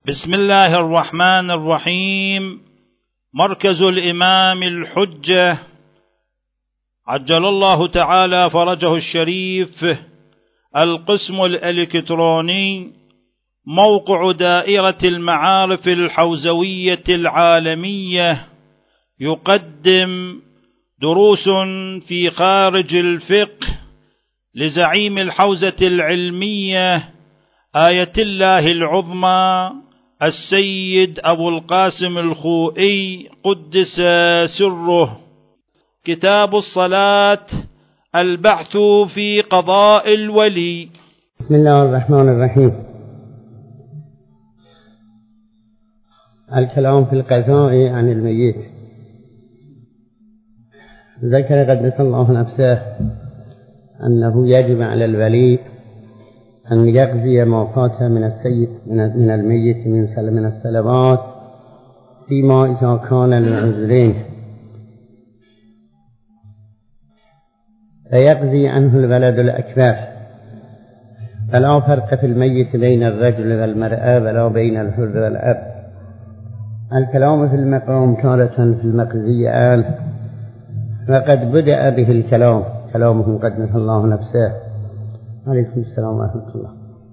بسم الله الرحمن الرحيم. مركز الإمام الحجة عجل الله تعالى فرجه الشريف، القسم الإلكتروني، موقع دائرة المعارف الحوزوية العالمية، يقدم دروس في خارج الفقه لزعيم الحوزة العلمية آية الله العظمى السيد أبو القاسم الخوئي قدس سره. كتاب الصلاة، البحث في قضاء الولي. بسم الله الرحمن الرحيم. الكلام في القضاء عن الميت. ذكر قدس الله نفسه أنه يجب على الولي أن يقضي ما فات من السيد من الميت من الصلوات فيما إذا كان لعذرين، فيقضي عنه الولد الأكبر، فلا فرق في الميت بين الرجل والمرأة ولا بين الحر والأب. الكلام في المقام تارة في المقضي وقد بدأ به الكلام، كلامه قدس الله نفسه عليكم السلام ورحمة الله،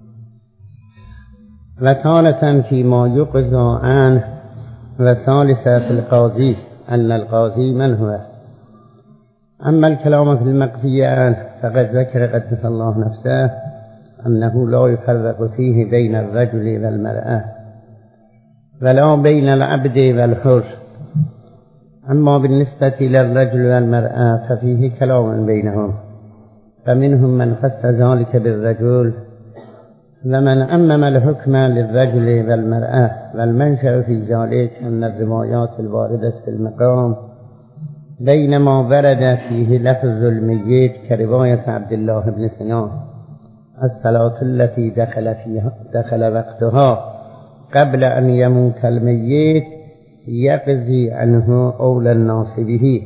وتارة فيما يقضى عنه، وثالثة في القاضي أن القاضي من هو. أما الكلام في المقضي عنه فقد ذكر قدس الله نفسه أنه لا يفرق فيه بين الرجل والمرأة ولا بين العبد والحر. أما بالنسبة للرجل والمرأة ففيه كلام بينهم، فمنهم من خص ذلك بالرجل ومن أمم الحكم للرجل والمرأة، والمنشأ في ذلك أن الروايات الواردة في المقام بينما ورد فيه لفظ الميت كرواية عبد الله بن سنان الصلاة التي دخل وقتها قبل أن يموت الميت يقضي عنه أولى الناس به،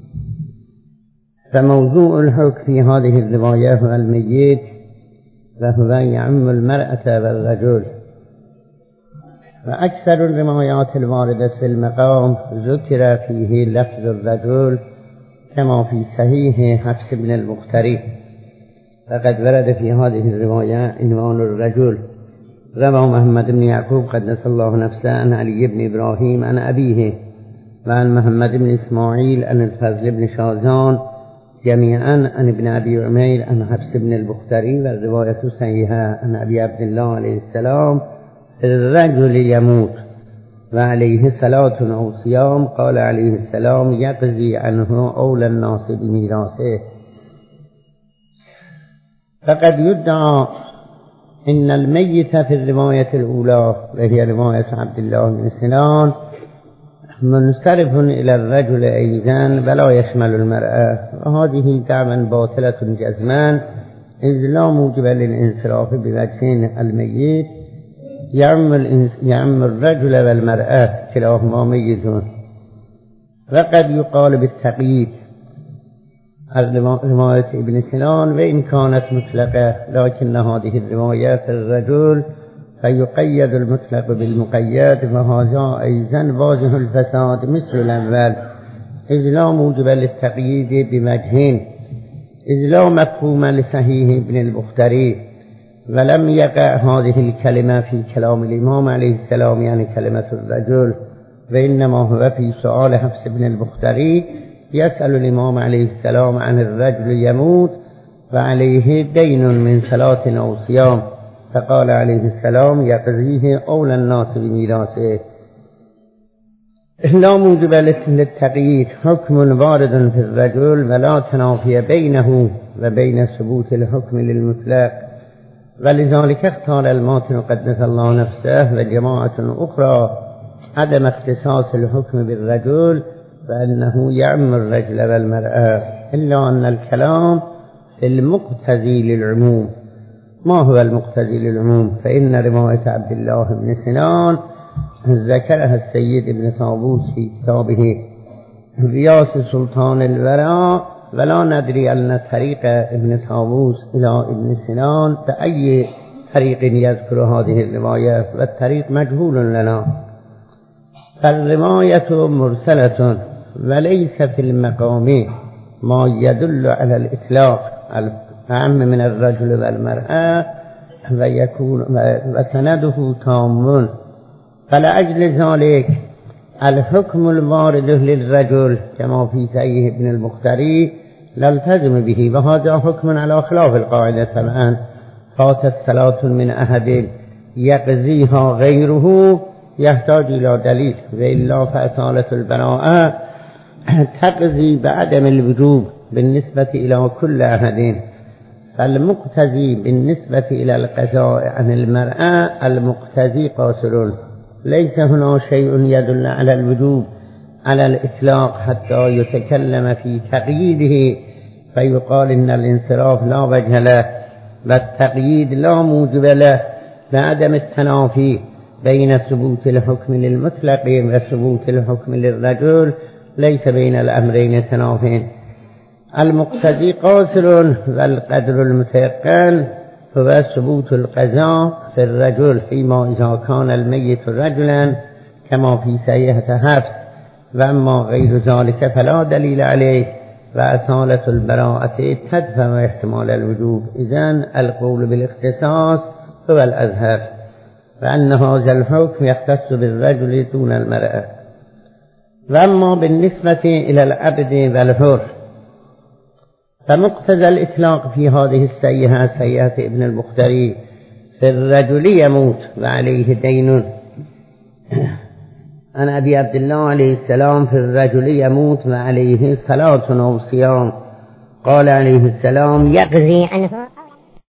فموضوع الحكم في هذه الرواية هو الميت، وهو يعم المرأة والرجل. وأكثر الروايات الواردة في المقام ذكر فيه لفظ الرجل كما في صحيح حفص بن البختري، فقد ورد في هذه الرواية عنوان الرجل. روى محمد بن يعقوب قدس الله نفسه عن علي بن إبراهيم عن أبيه وعن محمد بن إسماعيل عن الفضل بن شازان جميعا عن ابن أبي عمير عن حفص بن البختري، والرواية صحيحة عن أبي عبد الله عليه السلام: الرجل يموت وعليه صلاة أو صيام، قال عليه السلام: يقضي عنه أولى الناس بميراثه. فقد يدعى إن الميت في الرواية الأولى وهي رواية عبد الله بن سنان منصرف إلى الرجل أيضا ولا يشمل المرأة، وهذه دعوى باطلة جزما، إذ لا موجب للانصراف بوجهين: الميت يعم الرجل والمرأة كلاهما ميتون. وقد يقال بالتقييد رواية ابن سنان وإن كانت مطلقة، لكن هذه الرواية في الرجل فيقيد المطلق بالمقيد، وهذا أيضا واضح الفساد مثل الأول، إذ لا موجب للتقييد بوجهين، إذ لا مفهوم لصحيح ابن البختري، ولم يقع هذه الكلمة في كلام الإمام عليه السلام يعني كلمة الرجل، وإنما هو في سؤال حفص بن البختري يسأل الإمام عليه السلام عن الرجل يموت وعليه دين من صلاة أو صيام، فقال عليه السلام: يقضيه أولى الناس بميراثه. لا موجب للتقييد، حكم وارد في الرجل ولا تنافي بينه وبين ثبوت الحكم للمطلق، ولذلك اختار الماتن قدس الله نفسه وجماعة أخرى عدم اختصاص الحكم بالرجل، فإنه يعم الرجل والمرأة، إلا أن الكلام المقتضي للعموم. ما هو المقتضي للعموم؟ فإن رواية عبد الله بن سنان ذكرها السيد ابن طاووس في كتابه رياس سلطان الوراء، ولا ندري أن طريق ابن طاووس إلى ابن سنان بأي طريق يذكر هذه الرواية والطريق مجهول لنا، فالرواية مرسلة وليس في المقام ما يدل على الإطلاق الأعم من الرجل والمرأة ويكون وسنده تام، فلأجل ذلك الحكم الوارد للرجل كما في صحيح ابن البختري نلتزم به، وهذا حكم على خلاف القاعدة. طبعا فاتت صلاة من أحد يقضيها غيره يحتاج إلى دليل، وإلا فأصالة البراءة تقضي بعدم الوجوب بالنسبة إلى كل أحد، فالمقتضي بالنسبة إلى القضاء عن المرأة المقتضي قاصر، ليس هنا شيء يدل على الوجوب على الإطلاق حتى يتكلم في تقييده فيقال إن الانصراف لا وجه له والتقييد لا موجب له، لعدم التنافي بين ثبوت الحكم للمطلق وثبوت الحكم للرجل، ليس بين الأمرين تنافين. المقتضي قاصر والقدر المتيقن هو ثبوت القضاء في الرجل فيما إذا كان الميت رجلا كما في صحيحة حفص، وأما غير ذلك فلا دليل عليه، وأصالة البراءة تدفع احتمال الوجوب. إذن القول بالاختصاص هو الأظهر، وأن هذا الحكم يختص بالرجل دون المرأة. وأما بالنسبة إلى العبد والحر فمقتضى الإطلاق في هذه السيئة سيئة ابن البختري في الرجل يموت وعليه دين عن أبي عبد الله عليه السلام في الرجل يموت وعليه صلاة أو صيام، قال عليه السلام يقضي عنه